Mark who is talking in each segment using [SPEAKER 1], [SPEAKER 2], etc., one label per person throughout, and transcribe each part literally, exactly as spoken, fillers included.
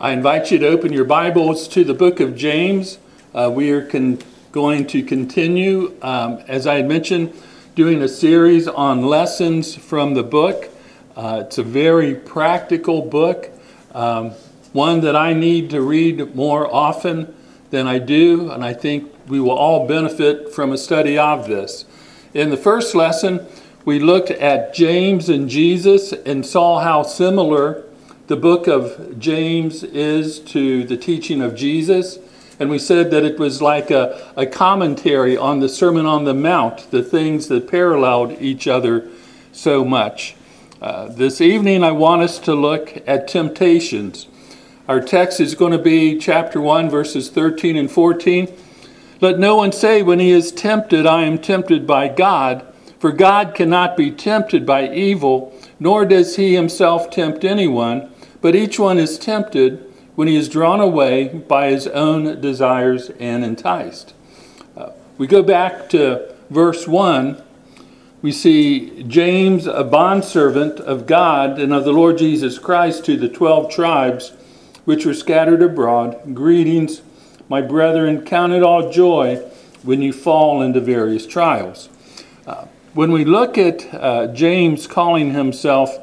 [SPEAKER 1] I invite you to open your Bibles to the book of James. Uh, we are con- going to continue, um, as I had mentioned, doing a series on lessons from the book. Uh, it's a very practical book, um, one that I need to read more often than I do, and I think we will all benefit from a study of this. In the first lesson, we looked at James and Jesus and saw how similar the book of James is to the teaching of Jesus. And we said that it was like a, a commentary on the Sermon on the Mount, the things that paralleled each other so much. Uh, this evening, I want us to look at temptations. Our text is going to be chapter one, verses thirteen and fourteen. Let no one say when he is tempted, I am tempted by God. For God cannot be tempted by evil, nor does he himself tempt anyone. But each one is tempted when he is drawn away by his own desires and enticed. Uh, we go back to verse one. We see James, a bondservant of God and of the Lord Jesus Christ, to the twelve tribes which were scattered abroad. Greetings, my brethren, count it all joy when you fall into various trials. Uh, when we look at uh, James calling himself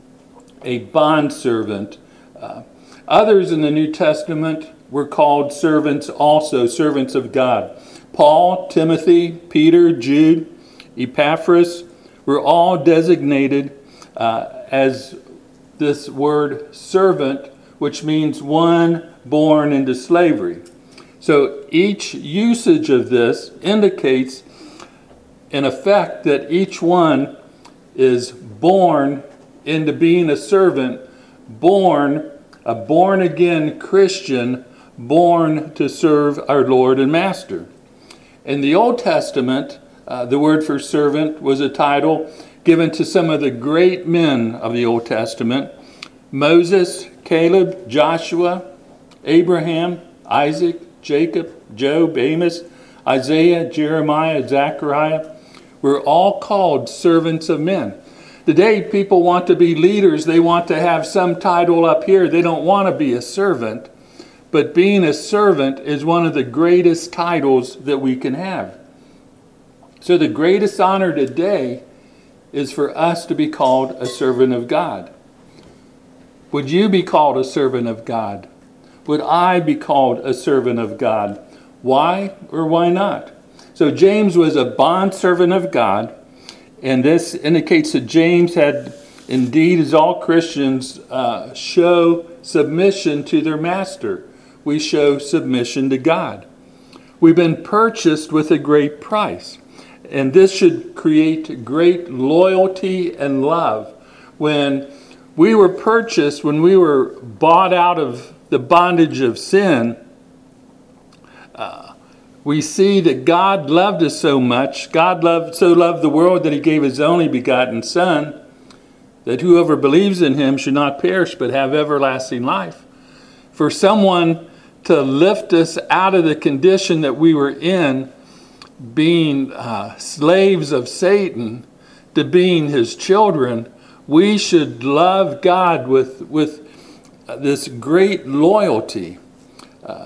[SPEAKER 1] a bondservant, uh, others in the New Testament were called servants also, servants of God. Paul, Timothy, Peter, Jude, Epaphras were all designated uh, as this word servant, which means one born into slavery. So each usage of this indicates, in effect, that each one is born into being a servant, born, a born-again Christian, born to serve our Lord and Master. In the Old Testament, uh, the word for servant was a title given to some of the great men of the Old Testament: Moses, Caleb, Joshua, Abraham, Isaac, Jacob, Job, Amos, Isaiah, Jeremiah, Zechariah were all called servants of men. Today, people want to be leaders. They want to have some title up here. They don't want to be a servant. But being a servant is one of the greatest titles that we can have. So the greatest honor today is for us to be called a servant of God. Would you be called a servant of God? Would I be called a servant of God? Why or why not? So James was a bondservant of God. And this indicates that James had, indeed, as all Christians, uh, show submission to their master. We show submission to God. We've been purchased with a great price. And this should create great loyalty and love. When we were purchased, when we were bought out of the bondage of sin, uh, we see that God loved us so much. God loved so loved the world that he gave his only begotten Son, that whoever believes in him should not perish but have everlasting life. For someone to lift us out of the condition that we were in, being uh, slaves of Satan, to being his children, we should love God with, with this great loyalty. Uh,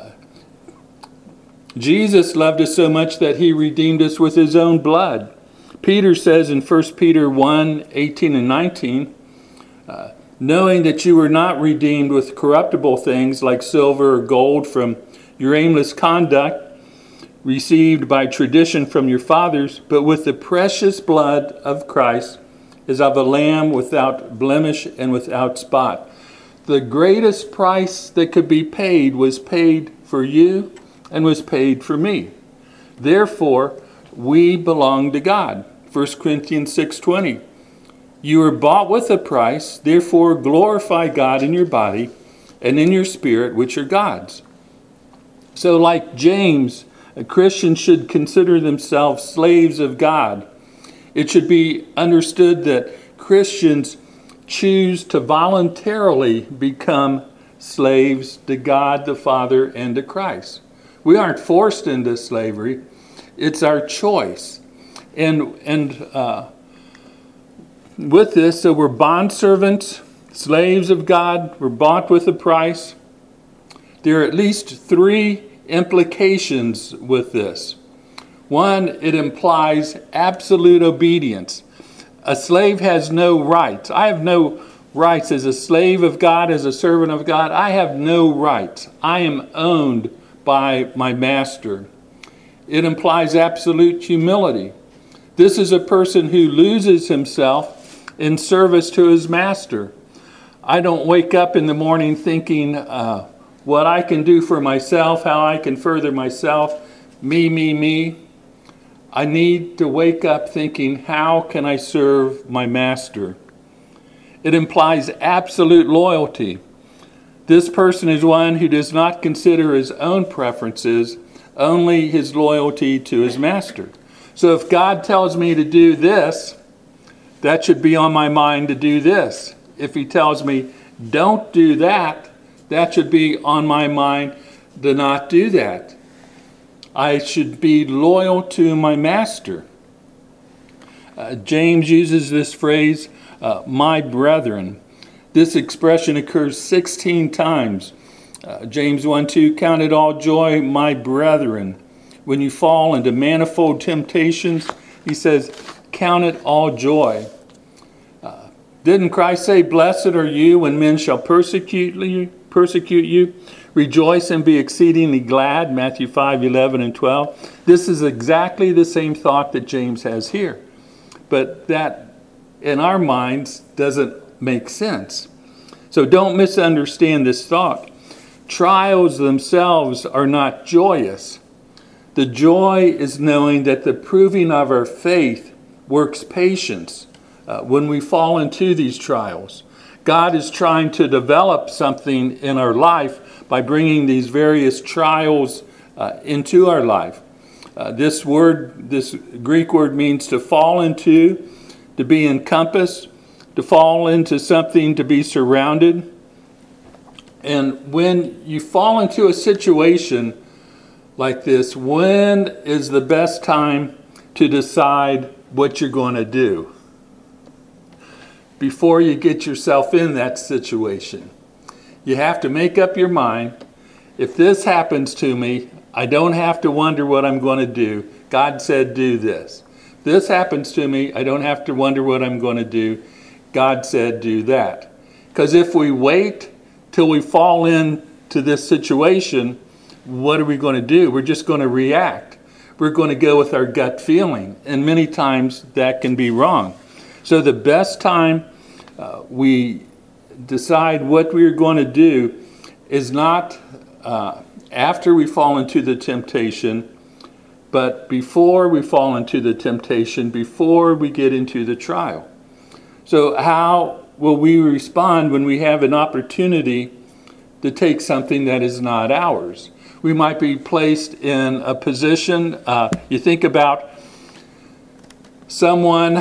[SPEAKER 1] Jesus loved us so much that he redeemed us with his own blood. Peter says in First Peter one, eighteen and nineteen, uh, knowing that you were not redeemed with corruptible things like silver or gold from your aimless conduct received by tradition from your fathers, but with the precious blood of Christ, as of a lamb without blemish and without spot. The greatest price that could be paid was paid for you and was paid for me. Therefore, we belong to God. First Corinthians six twenty. You are bought with a price, therefore glorify God in your body and in your spirit, which are God's. So like James, a Christian should consider themselves slaves of God. It should be understood that Christians choose to voluntarily become slaves to God the Father and to Christ. We aren't forced into slavery. It's our choice. And and uh, with this, so we're bondservants, slaves of God. We're bought with a price. There are at least three implications with this. One, it implies absolute obedience. A slave has no rights. I have no rights as a slave of God, as a servant of God. I have no rights. I am owned by my master. It implies absolute humility. This is a person who loses himself in service to his master. I don't wake up in the morning thinking uh, what I can do for myself, how I can further myself, me, me, me. I need to wake up thinking, how can I serve my master? It implies absolute loyalty. This person is one who does not consider his own preferences, only his loyalty to his master. So if God tells me to do this, that should be on my mind to do this. If he tells me, don't do that, that should be on my mind to not do that. I should be loyal to my master. Uh, James uses this phrase, uh, my brethren. This expression occurs sixteen times. Uh, James one two, count it all joy, my brethren. When you fall into manifold temptations, he says, count it all joy. Uh, didn't Christ say, blessed are you when men shall persecute you, persecute you? Rejoice and be exceedingly glad, Matthew five, eleven and twelve. This is exactly the same thought that James has here. But that, in our minds, doesn't make sense. So don't misunderstand this thought. Trials themselves are not joyous. The joy is knowing that the proving of our faith works patience uh, when we fall into these trials. God is trying to develop something in our life by bringing these various trials uh, into our life. Uh, this word, this Greek word means to fall into, to be encompassed, to fall into something, to be surrounded. And when you fall into a situation like this, when is the best time to decide what you're going to do? Before you get yourself in that situation. You have to make up your mind, if this happens to me, I don't have to wonder what I'm going to do. God said do this. If this happens to me, I don't have to wonder what I'm going to do. God said do that. Because if we wait till we fall into this situation, what are we going to do? We're just going to react. We're going to go with our gut feeling. And many times that can be wrong. So the best time uh, we decide what we're going to do is not uh, after we fall into the temptation, but before we fall into the temptation, before we get into the trial. So how will we respond when we have an opportunity to take something that is not ours? We might be placed in a position, uh, you think about someone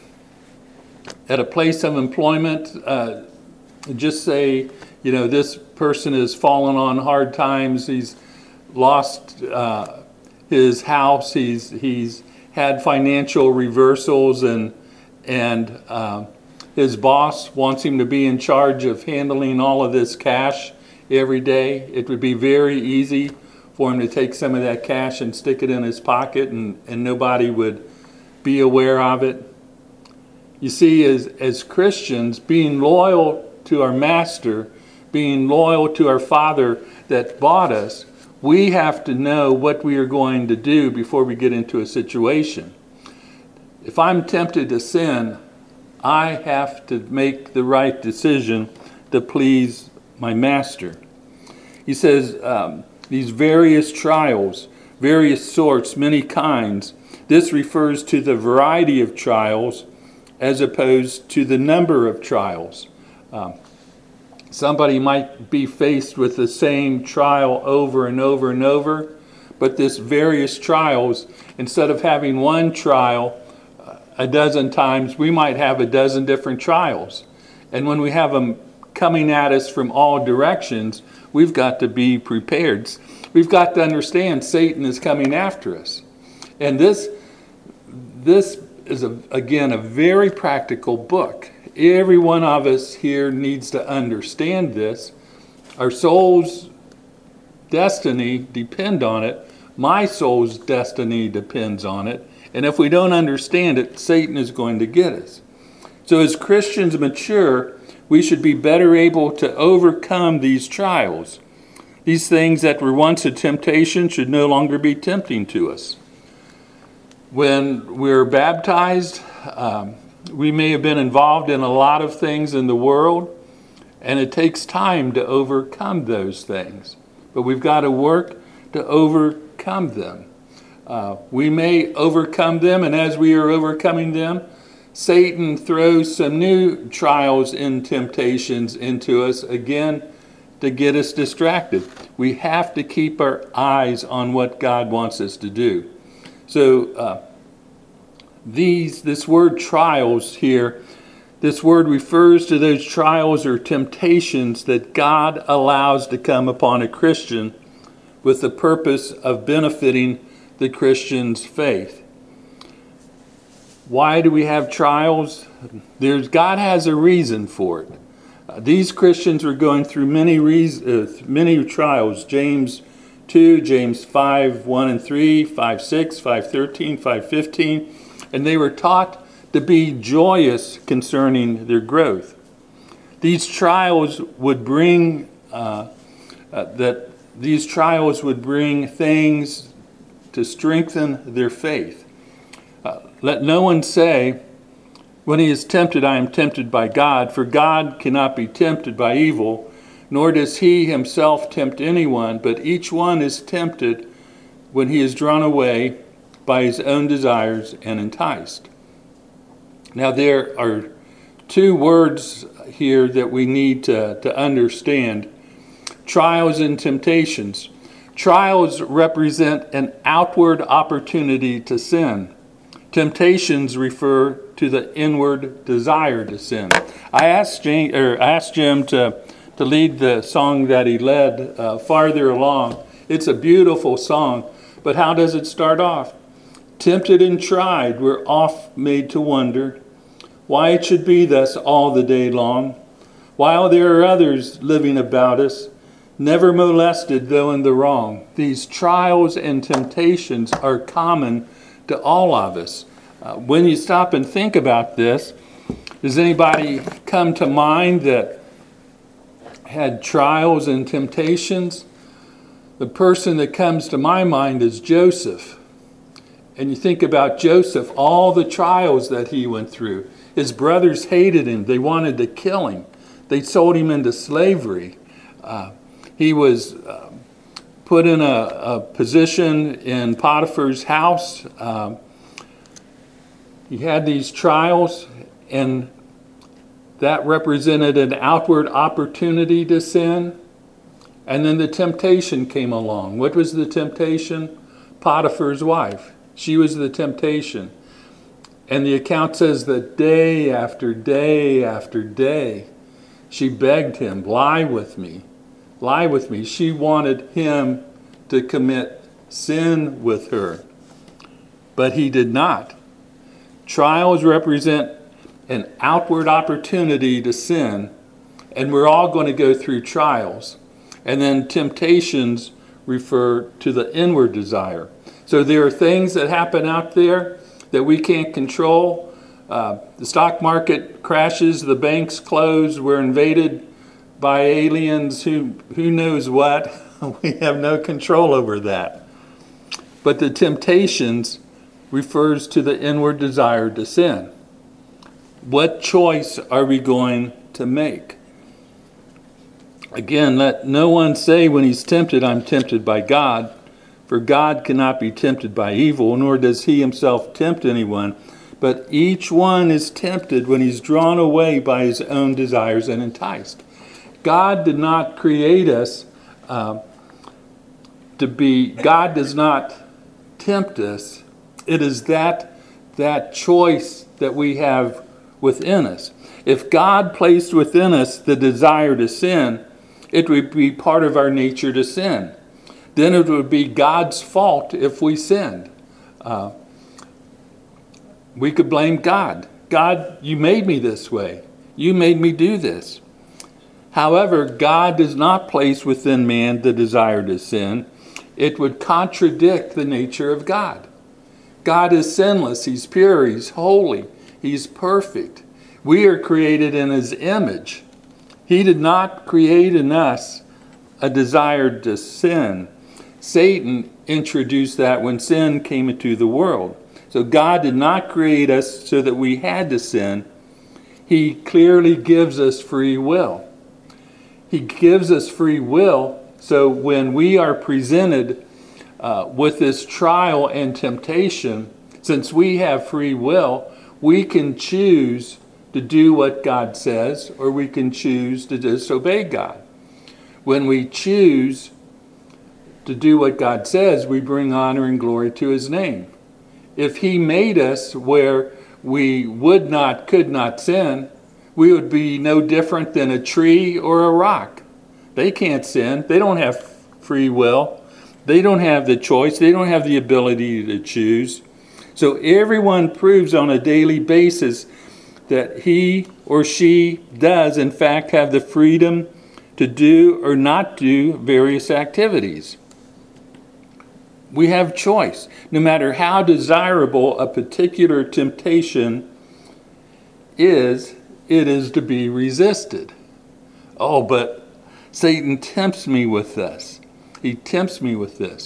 [SPEAKER 1] at a place of employment, uh, just say, you know, this person has fallen on hard times. He's lost uh, his house. He's he's had financial reversals, and and uh, his boss wants him to be in charge of handling all of this cash every day. It would be very easy for him to take some of that cash and stick it in his pocket, and, and nobody would be aware of it. You see, as as Christians, being loyal to our master, being loyal to our Father that bought us, we have to know what we are going to do before we get into a situation. If I'm tempted to sin, I have to make the right decision to please my master. He says um, these various trials, various sorts, many kinds. This refers to the variety of trials as opposed to the number of trials. Um, somebody might be faced with the same trial over and over and over, but this various trials, instead of having one trial uh, a dozen times, we might have a dozen different trials. And when we have them coming at us from all directions, we've got to be prepared. We've got to understand Satan is coming after us. And this, this is, a, again, a very practical book. Every one of us here needs to understand this. Our souls destiny depend on it. My soul's destiny depends on it. And if we don't understand it, Satan is going to get us. So as Christians mature, we should be better able to overcome these trials. These things that were once a temptation should no longer be tempting to us. When we're baptized, um, we may have been involved in a lot of things in the world, and it takes time to overcome those things. But we've got to work to overcome them. Uh, we may overcome them, and as we are overcoming them, Satan throws some new trials and temptations into us, again, to get us distracted. We have to keep our eyes on what God wants us to do. So uh, these, this word trials here, this word refers to those trials or temptations that God allows to come upon a Christian with the purpose of benefiting the Christian's faith. Why do we have trials? There's, God has a reason for it. Uh, these Christians were going through many reasons, uh, many trials. James two, James five, one and three, five, six, five, thirteen, five, fifteen. And they were taught to be joyous concerning their growth. These trials would bring, uh, uh, that these trials would bring things to strengthen their faith. Uh, let no one say, when he is tempted, I am tempted by God, for God cannot be tempted by evil, nor does he himself tempt anyone, but each one is tempted when he is drawn away by his own desires and enticed. Now there are two words here that we need to, to understand. Trials and temptations. Trials represent an outward opportunity to sin. Temptations refer to the inward desire to sin. I asked Jim, or asked Jim to, to lead the song that he led uh, farther along. It's a beautiful song, but how does it start off? Tempted and tried, we're oft made to wonder why it should be thus all the day long, while there are others living about us, never molested though in the wrong. These trials and temptations are common to all of us. Uh, when you stop and think about this, does anybody come to mind that had trials and temptations? The person that comes to my mind is Joseph. And you think about Joseph, all the trials that he went through. His brothers hated him. They wanted to kill him. They sold him into slavery. Uh, he was uh, put in a, a position in Potiphar's house. Um, he had these trials, and that represented an outward opportunity to sin. And then the temptation came along. What was the temptation? Potiphar's wife. She was the temptation. And the account says that day after day after day, she begged him, lie with me, lie with me. She wanted him to commit sin with her. But he did not. Trials represent an outward opportunity to sin, and we're all going to go through trials. And then temptations refer to the inward desire. So there are things that happen out there that we can't control. Uh, the stock market crashes, the banks close, we're invaded by aliens, who, who knows what. We have no control over that. But the temptations refers to the inward desire to sin. What choice are we going to make? Again, let no one say when he's tempted, I'm tempted by God. For God cannot be tempted by evil, nor does he himself tempt anyone. But each one is tempted when he's drawn away by his own desires and enticed. God did not create us uh, to be, God does not tempt us. It is that, that choice that we have within us. If God placed within us the desire to sin, it would be part of our nature to sin. Then it would be God's fault if we sinned. Uh, we could blame God. God, you made me this way. You made me do this. However, God does not place within man the desire to sin. It would contradict the nature of God. God is sinless. He's pure. He's holy. He's perfect. We are created in his image. He did not create in us a desire to sin. Satan introduced that when sin came into the world. So God did not create us so that we had to sin. He clearly gives us free will. He gives us free will, so when we are presented uh, with this trial and temptation, since we have free will, we can choose to do what God says, or we can choose to disobey God. When we choose to do what God says, we bring honor and glory to his name. If he made us where we would not, could not sin, we would be no different than a tree or a rock. They can't sin. They don't have free will. They don't have the choice. They don't have the ability to choose. So everyone proves on a daily basis that he or she does, in fact, have the freedom to do or not do various activities. We have choice. No matter how desirable a particular temptation is, it is to be resisted. Oh, but Satan tempts me with this. He tempts me with this.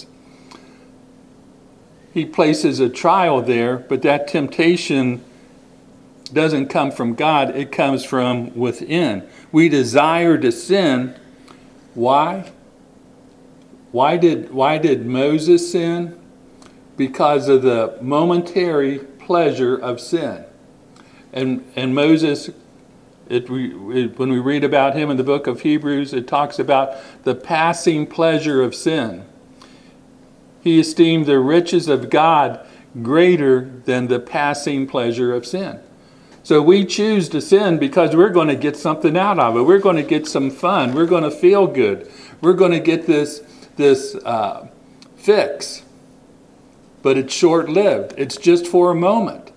[SPEAKER 1] He places a trial there, but that temptation doesn't come from God. It comes from within. We desire to sin. Why? Why did, why did Moses sin? Because of the momentary pleasure of sin. And, and Moses, it, it, when we read about him in the book of Hebrews, it talks about the passing pleasure of sin. He esteemed the riches of God greater than the passing pleasure of sin. So we choose to sin because we're going to get something out of it. We're going to get some fun. We're going to feel good. We're going to get this, this uh, fix. But it's short-lived. It's just for a moment.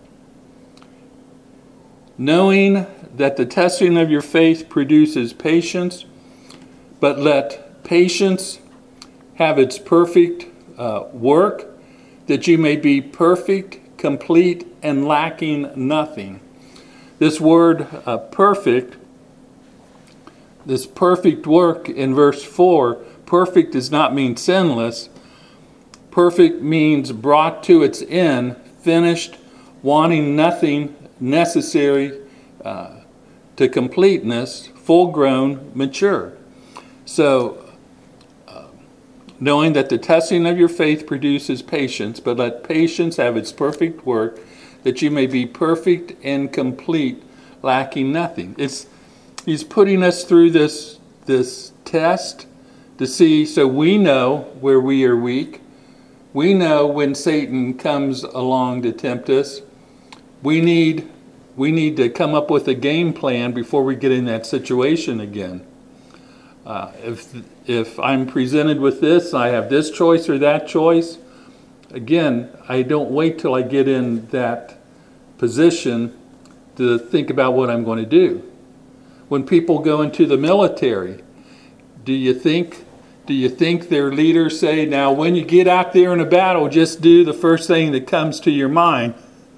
[SPEAKER 1] Knowing that the testing of your faith produces patience, but let patience have its perfect uh, work, that you may be perfect, complete, and lacking nothing. This word uh, perfect, this perfect work in verse four, perfect does not mean sinless. Perfect means brought to its end, finished, wanting nothing necessary uh, to completeness, full-grown, mature. So, uh, knowing that the testing of your faith produces patience, but let patience have its perfect work, that you may be perfect and complete, lacking nothing. It's he's putting us through this this test to see, so we know where we are weak. We know when Satan comes along to tempt us. We need we need to come up with a game plan before we get in that situation again. Uh, if if I'm presented with this, I have this choice or that choice. Again, I don't wait till I get in that position to think about what I'm going to do. When people go into the military, do you think do you think their leaders say, now when you get out there in a battle, just do the first thing that comes to your mind?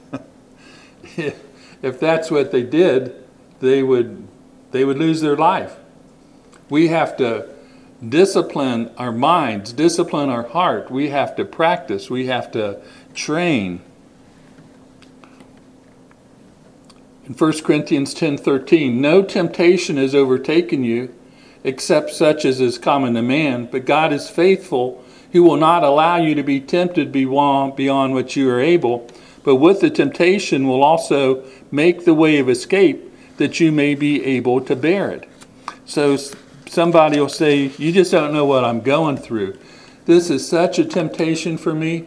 [SPEAKER 1] If that's what they did, they would they would lose their life. We have to discipline our minds, discipline our heart. We have to practice. We have to train. In First Corinthians ten thirteen, no temptation has overtaken you, except such as is common to man. But God is faithful, who will not allow you to be tempted beyond, beyond what you are able, but with the temptation will also make the way of escape, that you may be able to bear it. So somebody will say, you just don't know what I'm going through. This is such a temptation for me.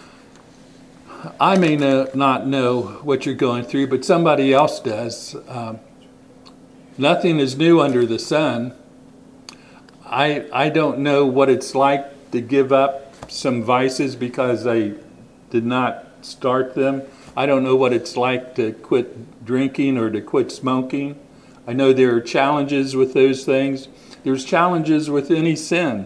[SPEAKER 1] I may know, not know what you're going through, but somebody else does. Um, nothing is new under the sun. I I don't know what it's like to give up some vices because I did not start them. I don't know what it's like to quit drinking or to quit smoking. I know there are challenges with those things. There's challenges with any sin.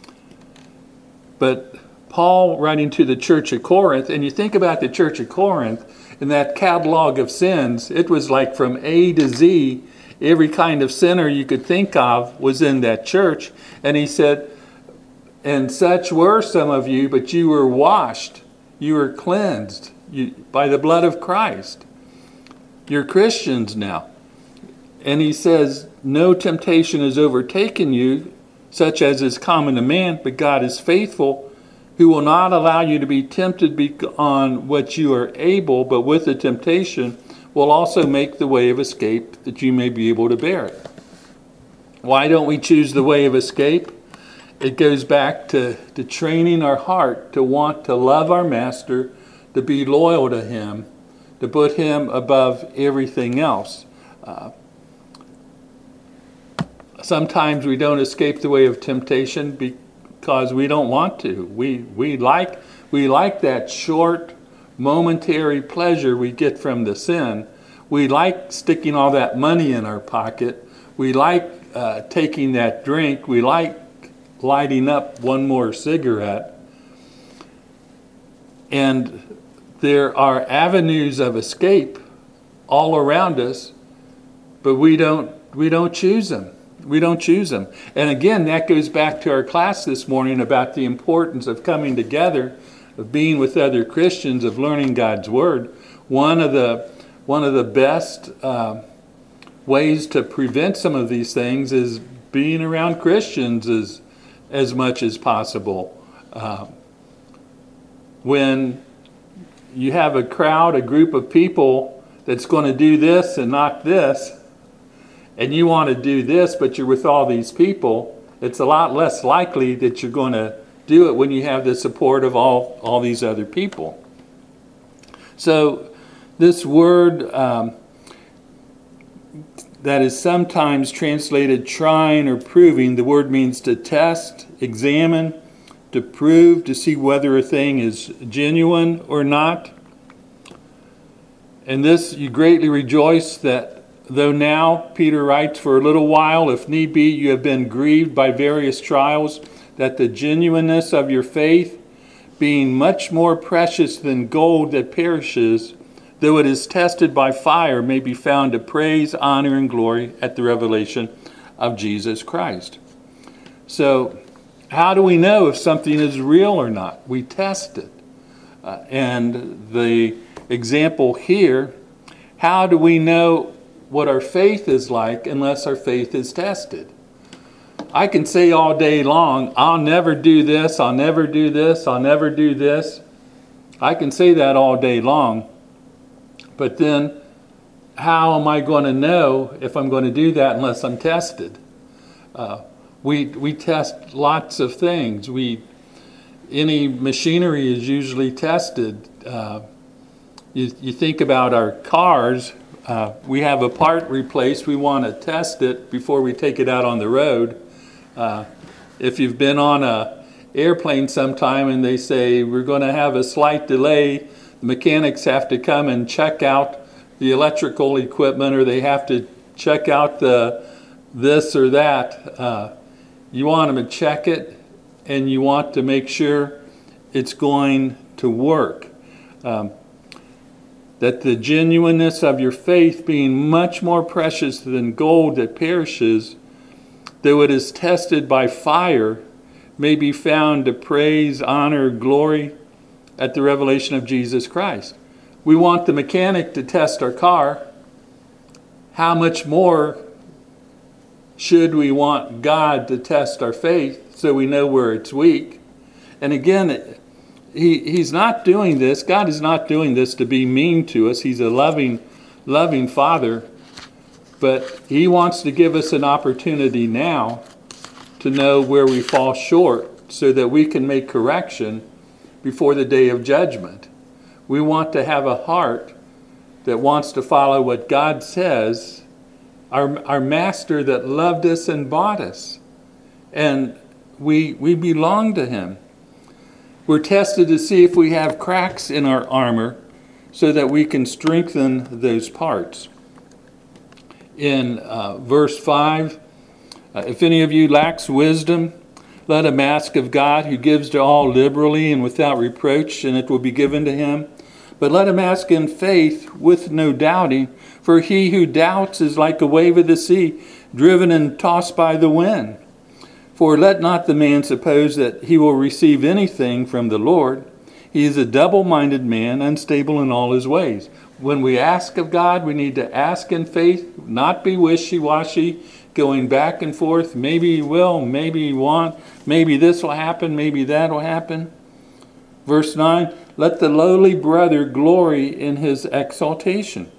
[SPEAKER 1] But Paul, writing to the church of Corinth, and you think about the church of Corinth, and that catalog of sins, it was like from A to Z, every kind of sinner you could think of was in that church. And he said, and such were some of you, but you were washed, you were cleansed you, by the blood of Christ. You're Christians now. And he says, no temptation has overtaken you, such as is common to man, but God is faithful, who will not allow you to be tempted beyond what you are able, but with the temptation will also make the way of escape that you may be able to bear it. Why don't we choose the way of escape? It goes back to, to training our heart to want to love our master, to be loyal to him, to put him above everything else. Uh, sometimes we don't escape the way of temptation because we don't want to. We we like we like that short, momentary pleasure we get from the sin. We like sticking all that money in our pocket. We like uh, taking that drink. We like lighting up one more cigarette. And there are avenues of escape all around us, but we don't we don't choose them. We don't choose them. And again, that goes back to our class this morning about the importance of coming together, of being with other Christians, of learning God's Word. One of the one of the best uh, ways to prevent some of these things is being around Christians as as much as possible. Uh, when you have a crowd, a group of people that's going to do this and not this, and you want to do this, but you're with all these people, it's a lot less likely that you're going to do it when you have the support of all, all these other people. So this word um, that is sometimes translated trying or proving, the word means to test, examine, to prove, to see whether a thing is genuine or not. And this you greatly rejoice that though now, Peter writes, for a little while, if need be, you have been grieved by various trials, that the genuineness of your faith, being much more precious than gold that perishes, though it is tested by fire, may be found to praise, honor, and glory at the revelation of Jesus Christ. So, how do we know if something is real or not? We test it. Uh, and the example here, how do we know what our faith is like unless our faith is tested? I can say all day long, I'll never do this, I'll never do this, I'll never do this. I can say that all day long. But then, how am I going to know if I'm going to do that unless I'm tested? Uh, we we test lots of things. We any machinery is usually tested. Uh, you, you think about our cars. Uh, we have a part replaced. We want to test it before we take it out on the road. Uh, if you've been on a airplane sometime and they say we're going to have a slight delay, the mechanics have to come and check out the electrical equipment, or they have to check out the this or that. Uh, you want them to check it, and you want to make sure it's going to work. Um, that the genuineness of your faith, being much more precious than gold that perishes, though it is tested by fire, may be found to praise, honor, glory at the revelation of Jesus Christ. We want the mechanic to test our car. How much more should we want God to test our faith so we know where it's weak? And again, he, he's not doing this. God is not doing this to be mean to us. He's a loving, loving Father. But he wants to give us an opportunity now to know where we fall short so that we can make correction before the day of judgment. We want to have a heart that wants to follow what God says, our, our master that loved us and bought us. And we, we belong to him. We're tested to see if we have cracks in our armor so that we can strengthen those parts. in uh, verse five. Uh, if any of you lacks wisdom, let him ask of God, who gives to all liberally and without reproach, and it will be given to him. But let him ask in faith with no doubting, for he who doubts is like a wave of the sea, driven and tossed by the wind. For let not the man suppose that he will receive anything from the Lord. He is a double-minded man, unstable in all his ways. When we ask of God, we need to ask in faith, not be wishy-washy, going back and forth. Maybe he will, maybe he won't. Maybe this will happen, maybe that will happen. Verse nine, let the lowly brother glory in his exaltation,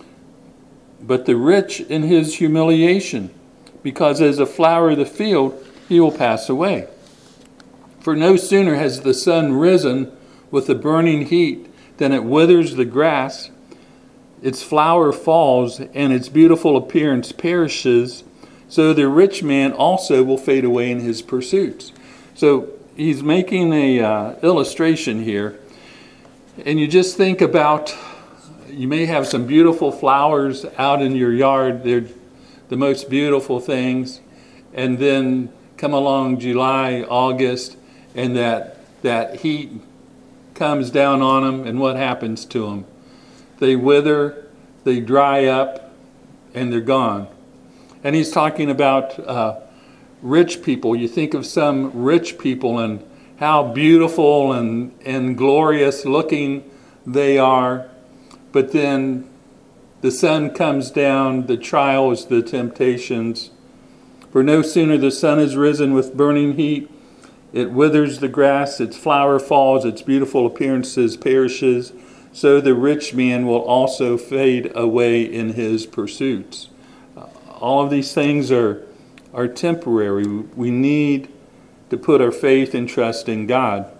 [SPEAKER 1] but the rich in his humiliation, because as a flower of the field, he will pass away. For no sooner has the sun risen with the burning heat than it withers the grass, its flower falls, and its beautiful appearance perishes. So the rich man also will fade away in his pursuits. So he's making a uh, illustration here. And you just think about, you may have some beautiful flowers out in your yard. They're the most beautiful things. And then come along July, August, and that that heat comes down on them, and what happens to them? They wither, they dry up, and they're gone. And he's talking about uh, rich people. You think of some rich people and how beautiful and, and glorious looking they are. But then the sun comes down, the trials, the temptations. For no sooner the sun is risen with burning heat, it withers the grass, its flower falls, its beautiful appearances perishes. So the rich man will also fade away in his pursuits. All of these things are, are temporary. We need to put our faith and trust in God.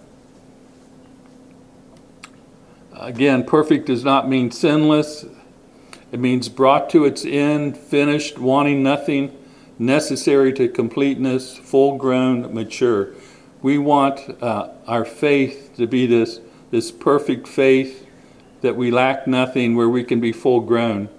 [SPEAKER 1] Again, perfect does not mean sinless. It means brought to its end, finished, wanting nothing, necessary to completeness, full-grown, mature. We want uh, our faith to be this, this perfect faith that we lack nothing, where we can be full-grown.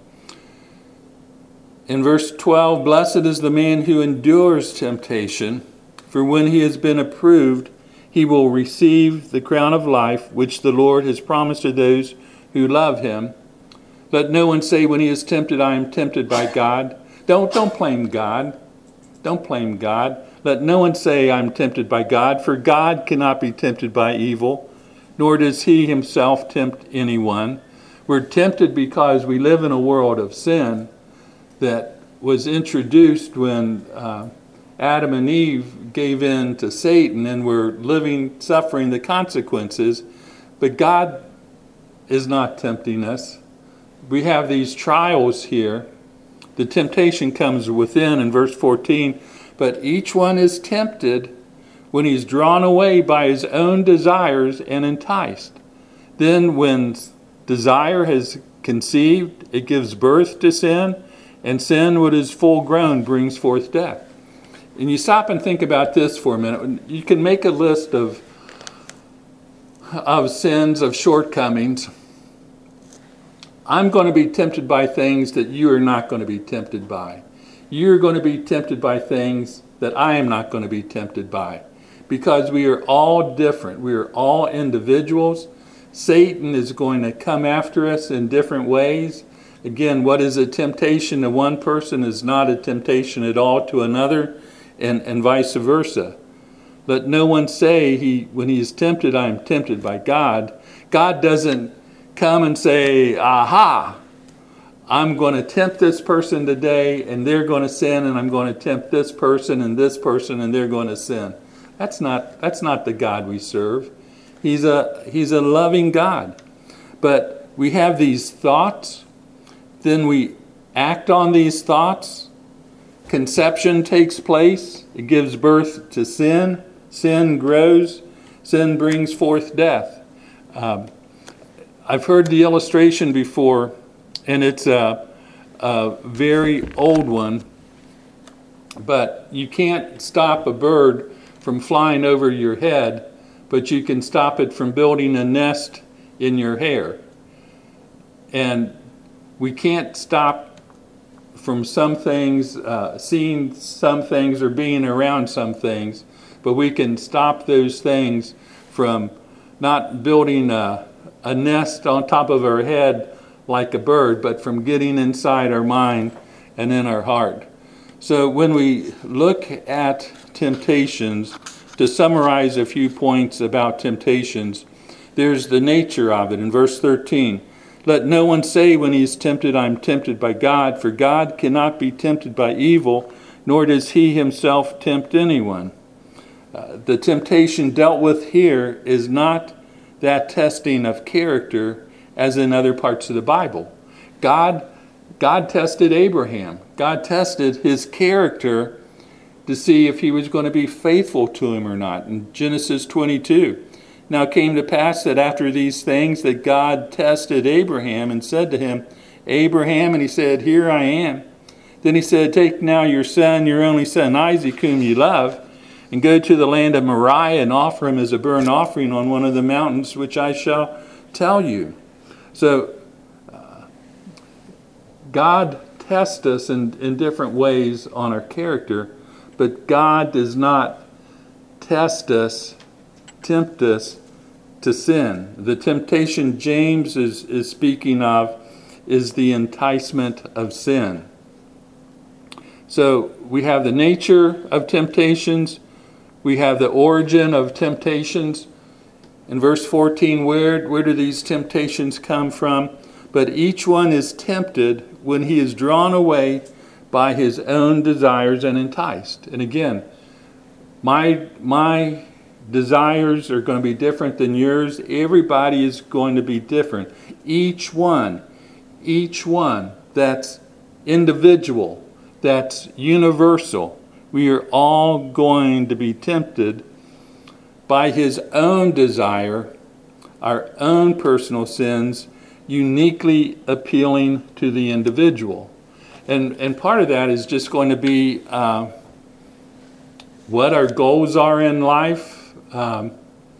[SPEAKER 1] In verse twelve, blessed is the man who endures temptation, for when he has been approved, he will receive the crown of life, which the Lord has promised to those who love him. Let no one say when he is tempted, I am tempted by God. Don't, don't blame God. Don't blame God. Let no one say, I am tempted by God, for God cannot be tempted by evil, nor does he himself tempt anyone. We're tempted because we live in a world of sin that was introduced when uh, Adam and Eve gave in to Satan, and were living, suffering the consequences. But God is not tempting us. We have these trials here. The temptation comes within in verse fourteen. But each one is tempted when he's drawn away by his own desires and enticed. Then when desire has conceived, it gives birth to sin, and sin, when it is full grown, brings forth death. And you stop and think about this for a minute. You can make a list of, of sins, of shortcomings. I'm going to be tempted by things that you are not going to be tempted by. You're going to be tempted by things that I am not going to be tempted by, because we are all different. We are all individuals. Satan is going to come after us in different ways. Again, what is a temptation to one person is not a temptation at all to another, and, and vice versa. Let no one say he when he is tempted, I am tempted by God. God doesn't come and say, aha, I'm going to tempt this person today, and they're going to sin, and I'm going to tempt this person and this person, and they're going to sin. That's not that's not the God we serve. He's a he's a loving God. But we have these thoughts, then we act on these thoughts. Conception takes place. It gives birth to sin. Sin grows. Sin brings forth death. Um, I've heard the illustration before, and it's a, a very old one, but you can't stop a bird from flying over your head, but you can stop it from building a nest in your hair. And we can't stop from some things, uh, seeing some things or being around some things, but we can stop those things from not building a, a nest on top of our head like a bird, but from getting inside our mind and in our heart. So when we look at temptations, to summarize a few points about temptations, there's the nature of it. In verse thirteen, let no one say when he is tempted, I'm tempted by God, for God cannot be tempted by evil, nor does he himself tempt anyone. Uh, the temptation dealt with here is not that testing of character as in other parts of the Bible. God, God tested Abraham. God tested his character to see if he was going to be faithful to him or not. In Genesis twenty-two, now it came to pass that after these things that God tested Abraham and said to him, Abraham, and he said, here I am. Then he said, take now your son, your only son Isaac, whom you love, and go to the land of Moriah and offer him as a burnt offering on one of the mountains which I shall tell you. So uh, God tests us in, in different ways on our character, but God does not test us, tempt us to sin. The temptation James is, is speaking of is the enticement of sin. So we have the nature of temptations. We have the origin of temptations. In verse fourteen, where, where do these temptations come from? But each one is tempted when he is drawn away by his own desires and enticed. And again, my my desires are going to be different than yours. Everybody is going to be different. Each one, each one, that's individual, that's universal. We are all going to be tempted by his own desire, our own personal sins, uniquely appealing to the individual. And and part of that is just going to be uh, what our goals are in life. Um,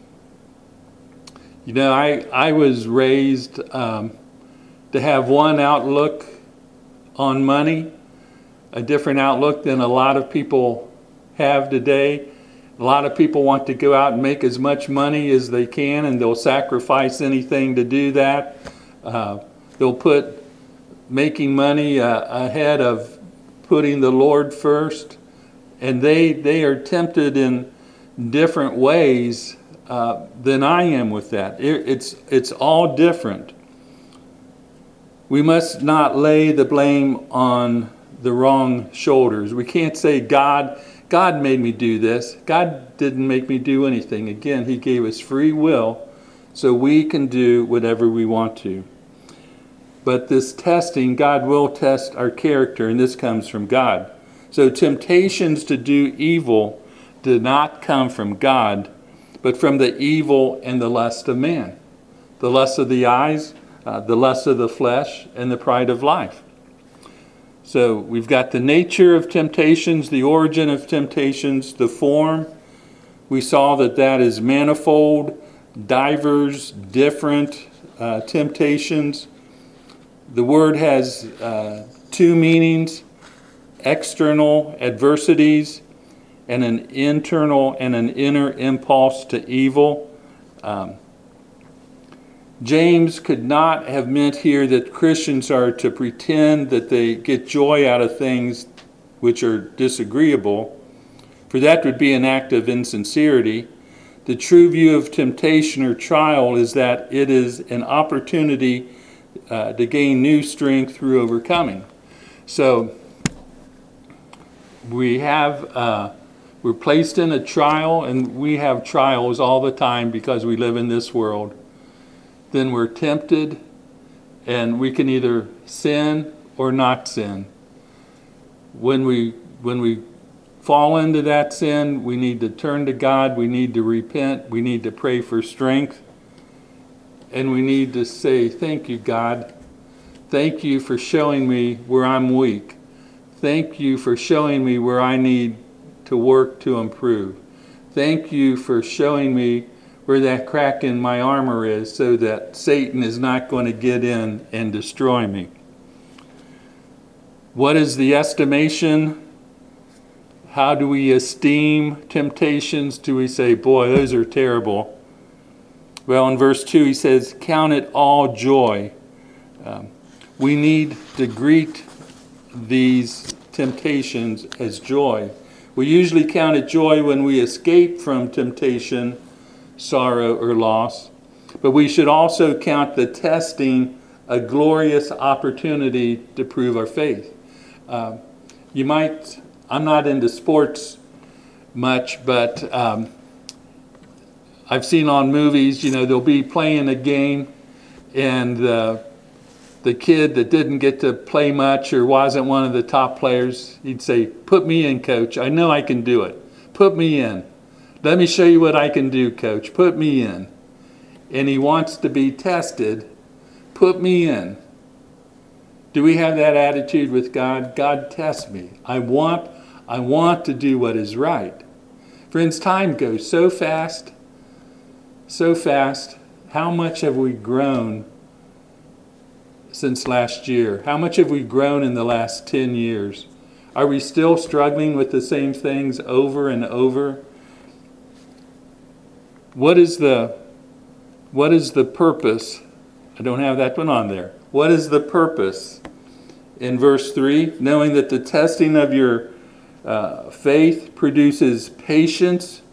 [SPEAKER 1] you know, I, I was raised um, to have one outlook on money, a different outlook than a lot of people have today. A lot of people want to go out and make as much money as they can, and they'll sacrifice anything to do that. Uh, they'll put making money uh, ahead of putting the Lord first. And they they are tempted in different ways uh, than I am with that. It, it's it's all different. We must not lay the blame on the wrong shoulders. We can't say, God, God made me do this. God didn't make me do anything. Again, he gave us free will so we can do whatever we want to. But this testing, God will test our character, and this comes from God. So temptations to do evil did not come from God, but from the evil and the lust of man. The lust of the eyes, uh, the lust of the flesh, and the pride of life. So we've got the nature of temptations, the origin of temptations, the form. We saw that that is manifold, diverse, different uh, temptations. The word has uh, two meanings: external adversities and an internal and an inner impulse to evil. Um, James could not have meant here that Christians are to pretend that they get joy out of things which are disagreeable, for that would be an act of insincerity. The true view of temptation or trial is that it is an opportunity uh, to gain new strength through overcoming. So we have, uh, we're placed in a trial, and we have trials all the time because we live in this world. Then we're tempted, and we can either sin or not sin. When we when we fall into that sin, we need to turn to God, we need to repent, we need to pray for strength, and we need to say, thank you, God. Thank you for showing me where I'm weak. Thank you for showing me where I need to work to improve. Thank you for showing me where that crack in my armor is so that Satan is not going to get in and destroy me. What is the estimation? How do we esteem temptations? Do we say, boy, those are terrible? Well, in verse two, he says, count it all joy. Um, we need to greet these temptations as joy. We usually count it joy when we escape from temptation, sorrow, or loss. But we should also count the testing a glorious opportunity to prove our faith. Uh, you might, I'm not into sports much, but um, I've seen on movies, you know, they'll be playing a game and uh, the kid that didn't get to play much or wasn't one of the top players, he'd say, put me in, coach. I know I can do it. Put me in. Let me show you what I can do, coach. Put me in. And he wants to be tested. Put me in. Do we have that attitude with God? God, test me. I want, I want to do what is right. Friends, time goes so fast, so fast. How much have we grown since last year? How much have we grown in the last ten years? Are we still struggling with the same things over and over? What is the, what is the purpose? I don't have that one on there. What is the purpose? In verse three, knowing that the testing of your uh, faith produces patience.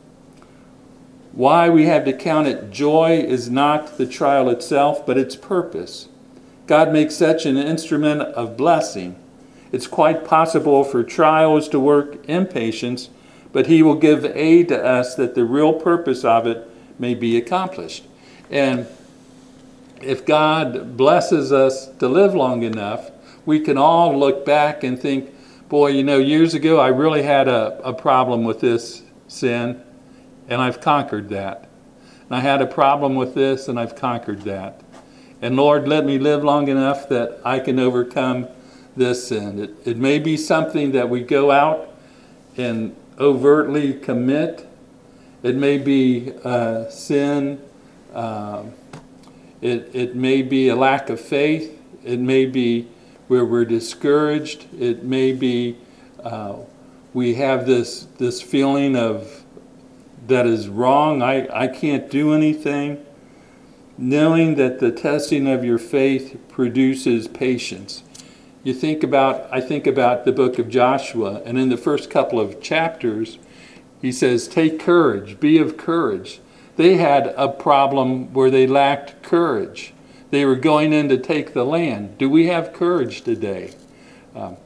[SPEAKER 1] Why we have to count it joy is not the trial itself, but its purpose. God makes such an instrument of blessing. It's quite possible for trials to work in patience, but he will give aid to us that the real purpose of it may be accomplished. And if God blesses us to live long enough, we can all look back and think, boy, you know, years ago I really had a, a problem with this sin, and I've conquered that. And I had a problem with this, and I've conquered that. And Lord, let me live long enough that I can overcome this sin. It, it may be something that we go out and overtly commit. It may be uh, sin. Uh, it, it may be a lack of faith. It may be where we're discouraged. It may be uh, we have this this feeling of that is wrong. I, I can't do anything. Knowing that the testing of your faith produces patience. You think about, I think about the book of Joshua, and in the first couple of chapters, he says, take courage, be of courage. They had a problem where they lacked courage. They were going in to take the land. Do we have courage today? Um,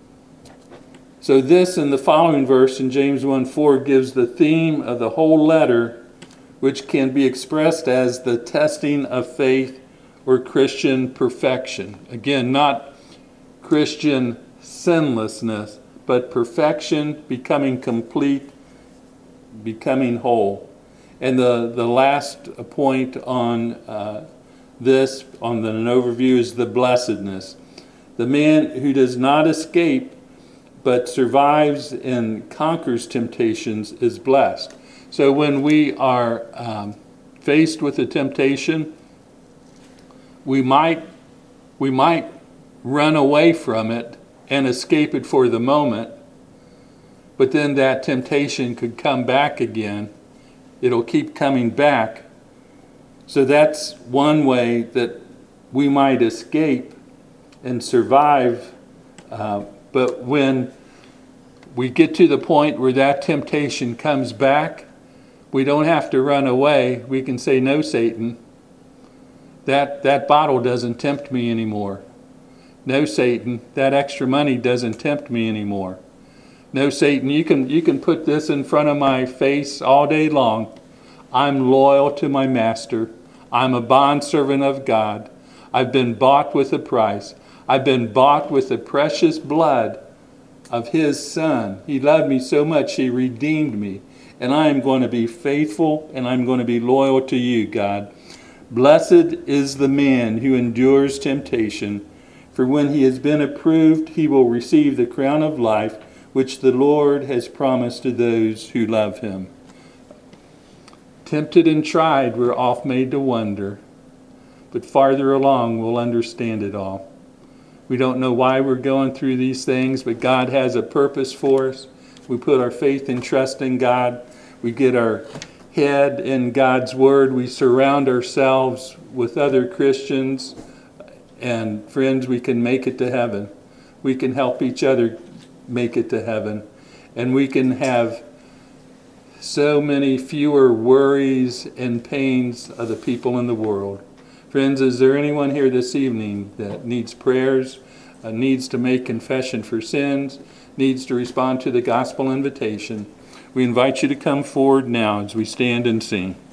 [SPEAKER 1] so this and the following verse in James one four gives the theme of the whole letter, which can be expressed as the testing of faith or Christian perfection. Again, not Christian sinlessness, but perfection, becoming complete, becoming whole. And the, the last point on uh, this, on the, an overview, is the blessedness. The man who does not escape but survives and conquers temptations is blessed. So when we are um, faced with a temptation, we might we might run away from it and escape it for the moment, but then that temptation could come back again. It'll keep coming back. So that's one way that we might escape and survive. Uh, but when we get to the point where that temptation comes back, we don't have to run away. We can say, no, Satan, that, that bottle doesn't tempt me anymore. No, Satan, that extra money doesn't tempt me anymore. No, Satan, you can, you can put this in front of my face all day long. I'm loyal to my master. I'm a bondservant of God. I've been bought with a price. I've been bought with the precious blood of his Son. He loved me so much, he redeemed me. And I am going to be faithful, and I'm going to be loyal to you, God. Blessed is the man who endures temptation, for when he has been approved, he will receive the crown of life, which the Lord has promised to those who love him. Tempted and tried, we're oft made to wonder, but farther along we'll understand it all. We don't know why we're going through these things, but God has a purpose for us. We put our faith and trust in God. We get our head in God's Word. We surround ourselves with other Christians. And friends, we can make it to heaven. We can help each other make it to heaven. And we can have so many fewer worries and pains of the people in the world. Friends, is there anyone here this evening that needs prayers, uh, needs to make confession for sins, needs to respond to the gospel invitation? We invite you to come forward now as we stand and sing.